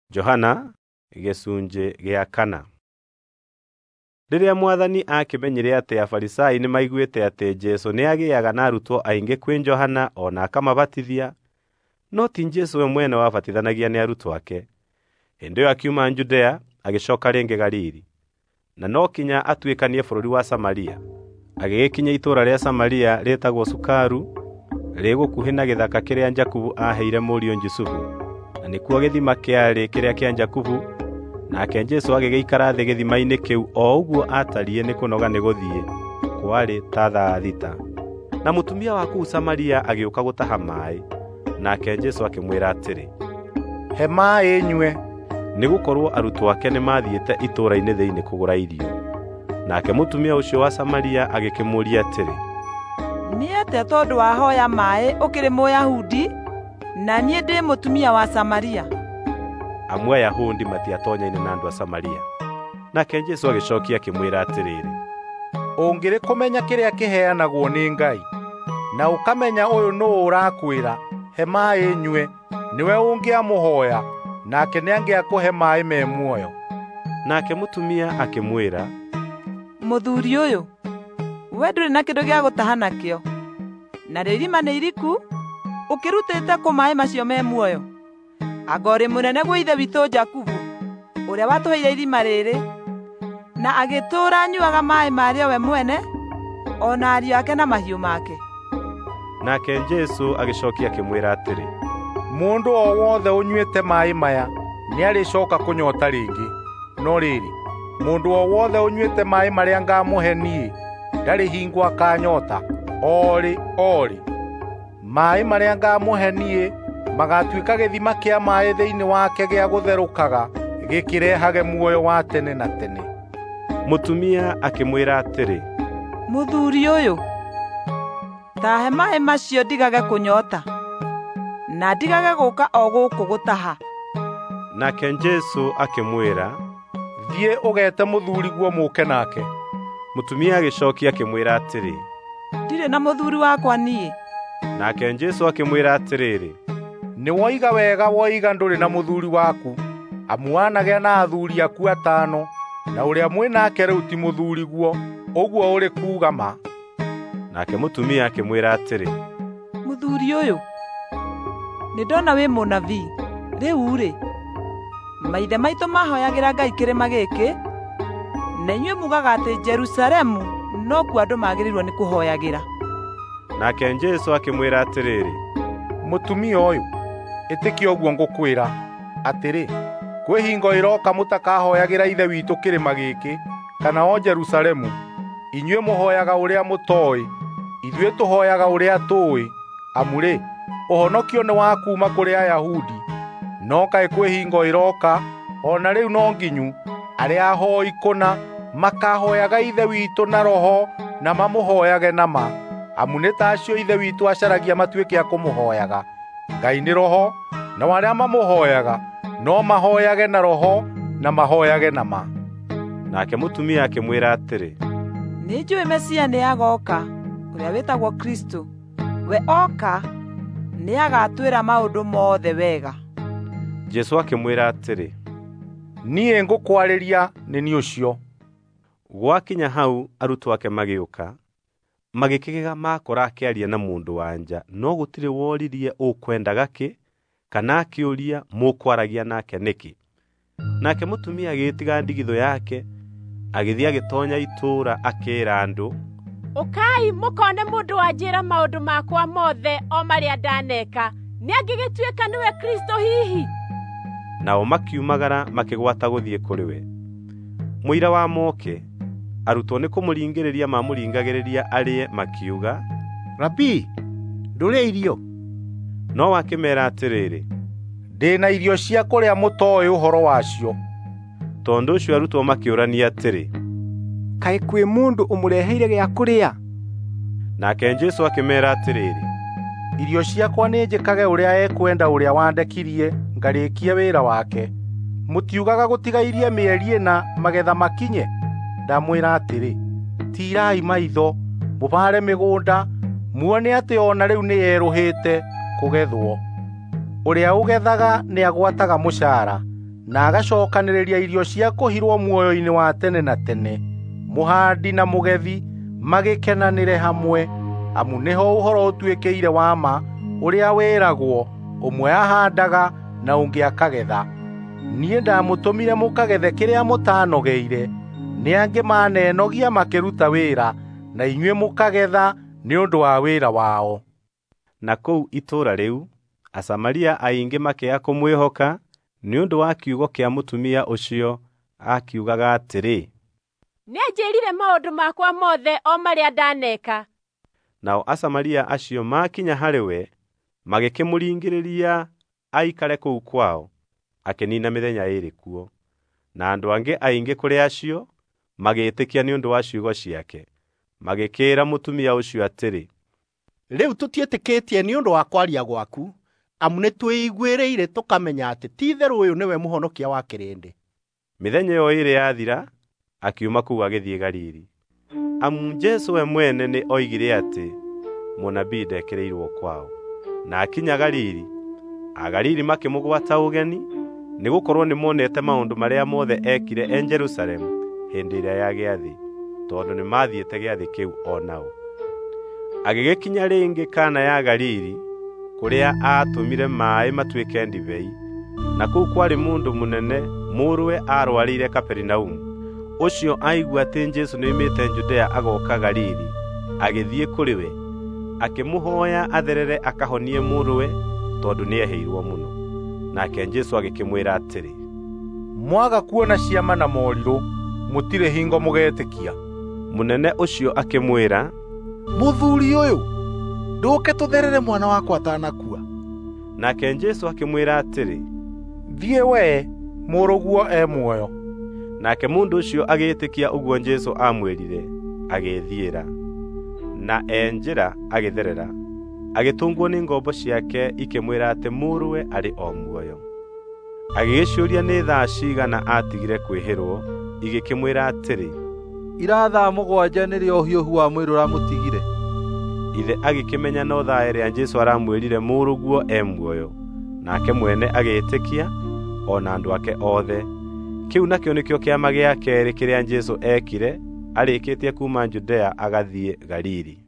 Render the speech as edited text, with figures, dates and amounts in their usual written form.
Johana gĩcunjĩ gĩa 4. Rĩrĩa Mwathani akĩmenyire atĩ Afarisai nĩmaiguĩte atĩ Jesũ nĩagĩaga na arutwo aingĩ kwĩ Johana ona akamabatithia, no ti Jesũ we mwene wabatithanagia nĩ arutwo ake. Hĩndĩ ĩyo akiuma Judea agĩcoka rĩngĩ Galili, na no kinya atuĩkanie bũrũri wa Samaria. Agĩgĩkinya itũũra rĩa Samaria rĩtagwo Sukaru, rĩgũkuhĩ na gĩthaka kĩrĩa Jakubu aheire mũriũ Jusufu, na nĩkuo gĩthima kĩarĩ kĩrĩa kĩa Jakubu. Nake Jesũ agĩgĩikara thĩ gĩthima-inĩ kĩu o ũguo atariĩ nĩ kũnoga nĩ gũthiĩ, kwarĩ ta thaa thita. Na mũtumia wa kũu Samaria agĩũka gũtaha maaĩ, nake Jesũ akĩmwĩra atĩrĩ, he maaĩ nyue, nĩgũkorwo arutwo ake nĩmathiĩte itũũra-inĩ thĩinĩ kũgũra irio. Nake mũtumia ũcio wa Samaria agĩkĩmũũria atĩrĩ, nĩ atĩa tondũ wahoya maaĩ ũkĩrĩ Mũyahudi, na niĩ ndĩ mũtumia wa Samaria? Amwe Ayahudi matiatonyaine na andũ a Samaria. Nake Jesũ agĩcookia akĩmwĩra atĩrĩrĩ, ũngĩrĩ kũmenya kĩrĩa kĩheanagwo nĩ Ngai, na ũkamenya ũyũ nũũ ũrakwĩra, he maaĩ nyue, nĩwe ũngĩamũhoya, nake nĩangĩakũhe maaĩ me muoyo. Nake mũtumia akĩmwĩra, mũthuri ũyũ, we ndũrĩ na kĩndũ gĩa gũtaha nakĩo, na irima nĩ iriku, ũkĩrutĩte kũ maaĩ macio me muoyo? Anga ũrĩ mũnene gwa ithe witũ Jakubu, ũrĩa watũheire irima rĩrĩ, na agĩtũũra anyuaga maaĩ marĩo we mwene, ona ariũ ake na mahiũ make? Nake Jesũ agĩcookia akĩmwĩra atĩrĩ, mũndũ o wothe ũnyuĩte maaĩ maya nĩarĩcoka kũnyoota rĩngĩ, no rĩrĩ, mũndũ o wothe ũnyuĩte maaĩ marĩa ngamũhe niĩ ndarĩ hingo akanyoota orĩ. Maaĩ marĩa ngamũhe niĩ magatuĩka gĩthima kĩa maaĩ thĩinĩ wake gĩa gũtherũkaga, gĩkĩrehage muoyo wa tene na tene. Mũtumia akĩmwĩra atĩrĩ, mũthuri ũyũ, tahe maaĩ macio ndigage kũnyoota, na ndigage gũũka o gũkũ gũtaha. Nake Jesũ akĩmwĩra, thiĩ ũgete mũthuriguo mũũke nake. Mũtumia agĩcookia akĩmwĩra atĩrĩ, ndirĩ na mũthuri wakwa niĩ. Nake Jesũ akĩmwĩra atĩrĩrĩ, nĩ woiga wega woiga ndũrĩ na mũthuri waku, amu wanagĩa na athuuri aku 5, na ũrĩa mwĩ nake rĩu ti mũthuriguo, ũguo ũrĩ kuuga ma. Nake mũtumia akĩmwĩra atĩrĩ, mũthuri ũyũ, nĩndona wĩ mũnabii. Rĩu-rĩ, maithe maitũ mahoyagĩra Ngai kĩrĩma gĩkĩ, na inyuĩ mugaga atĩ Jerusalemu nokuo andũ magĩrĩirwo nĩ kũhoyagĩra. Nake Jesũ akĩmwĩra atĩrĩrĩ, mũtumia ũyũ, ĩtĩkia ũguo ngũkwĩra, atĩrĩ, kwĩ hingo ĩroka mũtakahoyagĩra ithe witũ kĩrĩma gĩkĩ, kana o Jerusalemu. Inyuĩ mũhoyaga ũrĩa mũtooĩ, ithuĩ tũhoyaga ũrĩa tũũĩ, amu-rĩ, ũhonokio nĩ wa kuuma kũrĩ Ayahudi. No kaĩ kwĩ hingo ĩroka, ona rĩu no nginyu, arĩa ahoi kũna makahoyaga ithe witũ na roho na mamũhoyage na ma, amu nĩ ta acio ithe witũ acaragia matuĩke a kũmũhoyaga. Ngai nĩ roho, na arĩa mamũhoyaga no mahoyage na roho na mahoyage na ma. Nake mũtumia akĩmwĩra atĩrĩ, nĩnjũĩ Mesia nĩagoka, ũrĩa wĩtagwo Kristo. We oka nĩagatwĩra maũndũ mothe wega. Jesũ akĩmwĩra atĩrĩ, niĩ ngũkwarĩria nĩ niĩ ũcio. Gwakinya hau arutwo ake magĩũka, magĩkĩgega makora akĩaria na mũndũ-wa-nja, no gũtirĩ woririe ũkwendaga kĩ, kana akĩũria mũkwaragia nake nĩkĩ. Nake mũtumia agĩtiga ndigithũ yake, agĩthiĩ agĩtoonya itũũra akĩĩra andũ, ũkai mũkone mũndũ wanjĩra maũndũ makwa mothe o marĩa ndaneka, nĩangĩgĩtuĩka nĩwe Kristo hihi? Nao makiumagara makĩgwata gũthiĩ kũrĩ we. Mũira wa moke, arutwo nĩ kũmũringĩrĩria mamũringagĩrĩria arĩe makiuga, Rabii, ndũrĩa irio? No akĩmeera atĩrĩrĩ, ndĩ na irio cia kũrĩa mũtooĩ ũhoro wacio. Tondũ ũcio arutwo makĩũrania atĩrĩ, kaĩ kwĩ mũndũ ũmũreheire gĩa kũrĩa? Nake Jesũ akĩmeera atĩrĩrĩ, irio ciakwa nĩ njĩkage ũrĩa ekwenda ũrĩa wandekirie, ngarĩkie wĩra wake. Mũtiugaga gũtigairie mĩeri 4 magetha makinye? Ndamwĩra atĩrĩ, tirai maitho, mũbaare mĩgũnda, muone atĩ ona rĩu nĩyerũhĩte kũgethwo. Ũrĩa ũgethaga nĩagwataga mũcaara, na agacokanĩrĩria irio cia kũhirwo muoyo-inĩ wa tene na tene. Mũhandi na mũgethi magĩkenanĩre hamwe, amu nĩho ũhoro ũtuĩkĩire wa ma ũrĩa wĩragwo, ũmwe ahandaga na ũngĩ akagetha. Niĩ ndamũtũmire mũkagethe kĩrĩa mũtanogeire, nĩ angĩ manenogia makĩruta wĩra, na inyuĩ mũkagetha nĩ ũndũ wa wĩra wao. Na kũu itũũra rĩu, Asamaria aingĩ makĩaga kũmwĩhoka nĩ ũndũ wa kiugo kĩa mũtumia ũcio, akiugaga atĩrĩ, nĩanjĩrire maũndũ makwa mothe o marĩa ndaneka. Nao Asamaria acio makinya harĩ we, magĩkĩmũringĩrĩria aikare kũu kwao, akĩnina mĩthenya ĩĩrĩ kuo. Na andũ angĩ aingĩ kũrĩ acio magĩĩtĩkia nĩ ũndũ wa ciugo ciake. Magĩkĩĩra mũtumia ũcio atĩrĩ, rĩu tũtiĩtĩkĩtie nĩ ũndũ wa kwaria gwaku, amu nĩtwĩiguĩrĩire tũkamenya atĩ ti-itherũ ũyũ nĩwe mũhonokia wa kĩrĩndĩ. Mĩthenya ĩyo ĩĩrĩ yathira, akiuma kũu agĩthiĩ Galili. Amu Jesũ we mwene nĩ oigire atĩ mũnabii ndekereirwo kwao. Na akinya Galili, Agalili makĩmũgwata ũgeni, nĩgũkorwo nĩmonete maũndũ marĩa mothe ekire Jerusalemu hĩndĩ ĩrĩa ya gĩathĩ, tondũ nĩmathiĩte gĩathĩ kĩu o nao. Agĩgĩkinya rĩngĩ Kana ya Galili, kũrĩa aatũmire maaĩ matuĩke ndibei, na kũu kwarĩ mũndũ mũnene, mũrũwe arwarĩire Kaperinaumu. Ũcio aigua atĩ Jesũ nĩoimĩte Judea agoka Galili, agĩthiĩ kũrĩ we, akĩmũhooya atherere akahonie mũrũwe, tondũ nĩehĩirwo mũno. Nake Jesũ agĩkĩmwĩra atĩrĩ, mwaga kuona ciama na morirũ, mũtirĩ hingo mũgetĩkia. Mũnene ũcio akĩmwĩra, mũthuri ũyũ, ndũke tũtherere mwana wakwa atanakua. Nake Jesũ akĩmwĩra atĩrĩ, thiĩ wee, mũrũguo e muoyo. Nake mũndũ ũcio agĩĩtĩkia ũguo Jesũ amwĩrire, agĩĩthiĩra. Na njĩra agĩtherera, agĩtũngwo nĩ ngombo ciake ikĩmwĩra atĩ mũrũwe arĩ o muoyo. Agĩgĩciũria nĩ thaa cigana atigire kwĩhĩrwo, igĩkĩmwĩra atĩrĩ, ira thaa 7 nĩrĩo ũhiũhu wa mwĩrĩ ũramũtigire. Ithe agĩkĩmenya no thaa ĩrĩa Jesũ aramwĩrire mũrũguo e muoyo, nake mwene agĩĩtĩkia, ona andũ ake othe. Kĩu nakĩo nĩkĩo kĩama gĩa keerĩ kĩrĩa Jesũ ekire, arĩkĩtie kuuma Judea agathiĩ Galili.